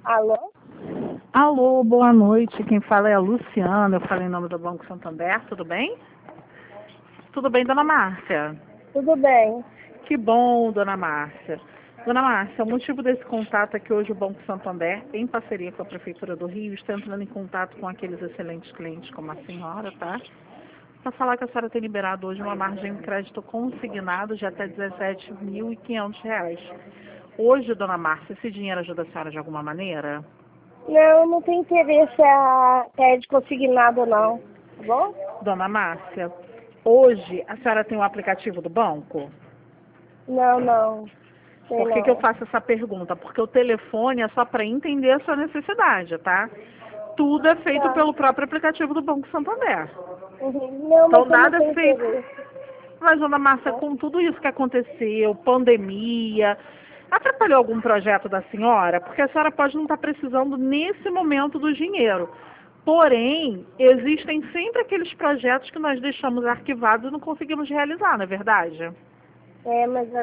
Alô? Alô, boa noite. Quem fala é a Luciana. Eu falei em nome do Banco Santander. Tudo bem? Tudo bem, dona Márcia? Tudo bem? Que bom, dona Márcia. Dona Márcia, o motivo desse contato é que hoje o Banco Santander, em parceria com a Prefeitura do Rio, está entrando em contato com aqueles excelentes clientes como a senhora, tá? Para falar que a senhora tem liberado hoje uma margem de crédito consignado de até R$ 17.500. Hoje, dona Márcia, esse dinheiro ajuda a senhora de alguma maneira? Não, não tem interesse a crédito consignado não, tá bom? Dona Márcia, hoje a senhora tem o aplicativo do banco? Não, não, sei Por que eu não. faço essa pergunta? Porque o telefone é só para entender a sua necessidade, tá? Tudo é feito Tá. pelo próprio aplicativo do Banco Santander. Uhum. Não, Então mas eu não nada é tenho feito. interesse, Mas, dona Márcia, tá? com tudo isso que aconteceu, pandemia, atrapalhou algum projeto da senhora? Porque a senhora pode não estar precisando nesse momento do dinheiro. Porém, existem sempre aqueles projetos que nós deixamos arquivados e não conseguimos realizar, não é verdade? Mas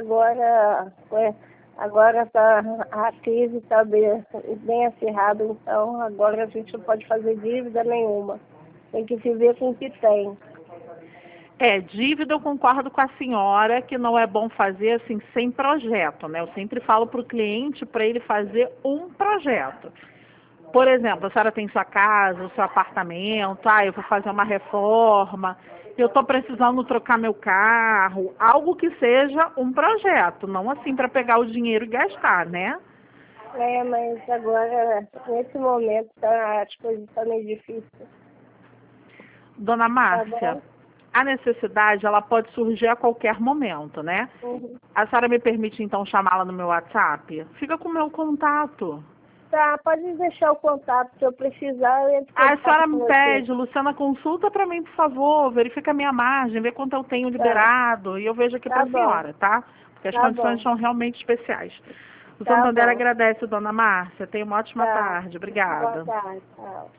agora tá, a crise está bem acirrada, então agora a gente não pode fazer dívida nenhuma. Tem que viver com o que tem. Dívida eu concordo com a senhora que não é bom fazer assim sem projeto, né? Eu sempre falo para o cliente para ele fazer um projeto. Por exemplo, a senhora tem sua casa, o seu apartamento, eu vou fazer uma reforma, eu estou precisando trocar meu carro, algo que seja um projeto, não assim para pegar o dinheiro e gastar, né? Mas agora, nesse momento, as coisas estão meio difíceis, Dona tá Márcia, bom? a necessidade ela pode surgir a qualquer momento, né? Uhum. A senhora me permite então chamá-la no meu WhatsApp? Fica com o meu contato. Tá, pode deixar o contato. Se eu precisar, eu entro em A contato senhora com me você. pede, Luciana, consulta para mim, por favor, verifica a minha margem, vê quanto eu tenho Tá, liberado e eu vejo aqui para tá a bom, senhora, tá? Porque as tá condições bom, são realmente especiais. O tá Santander bom. agradece, dona Márcia. Tenha uma ótima Tá. tarde. Boa Obrigada. tarde, tchau.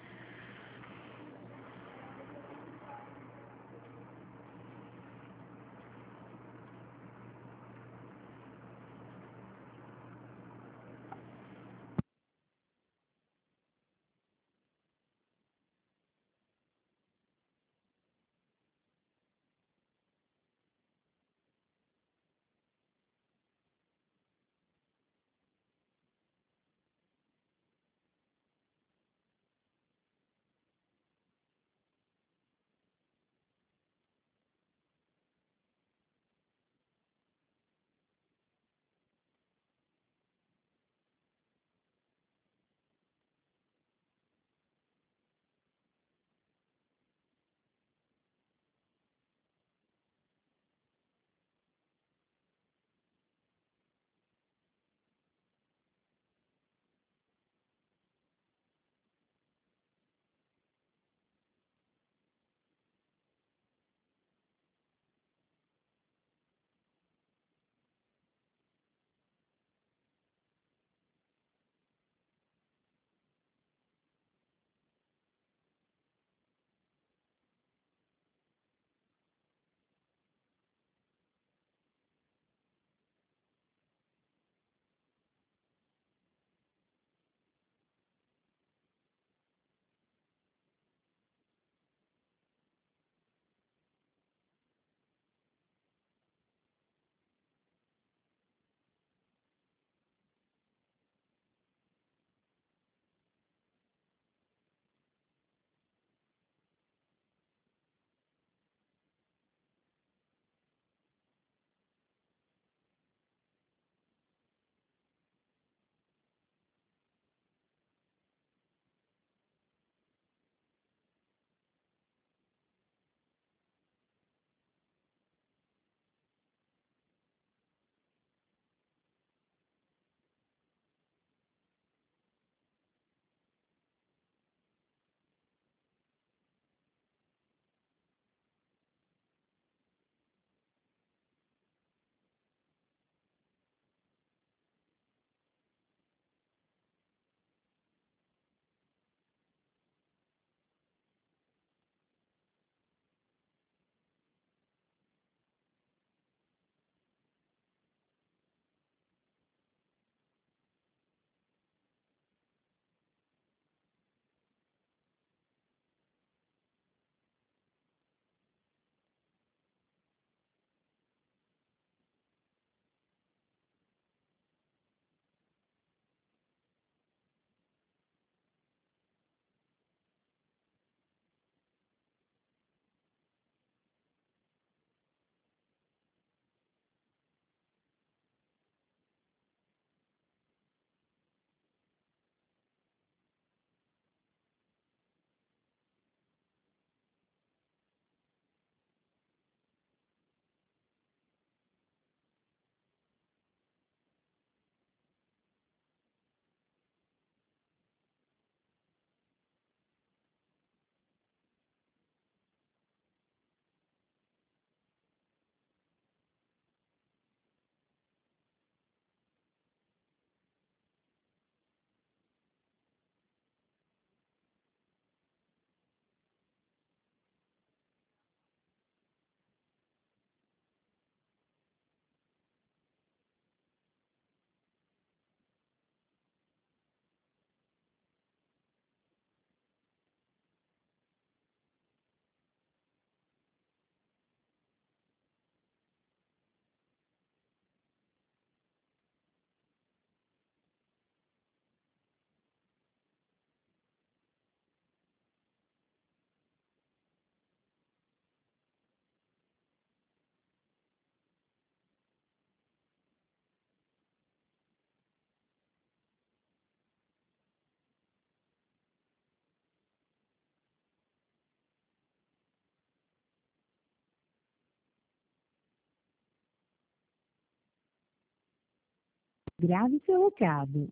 Grave seu recado.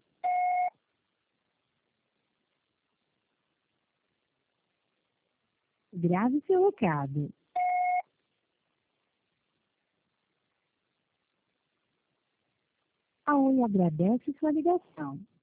Grave seu recado. A Oi agradece sua ligação.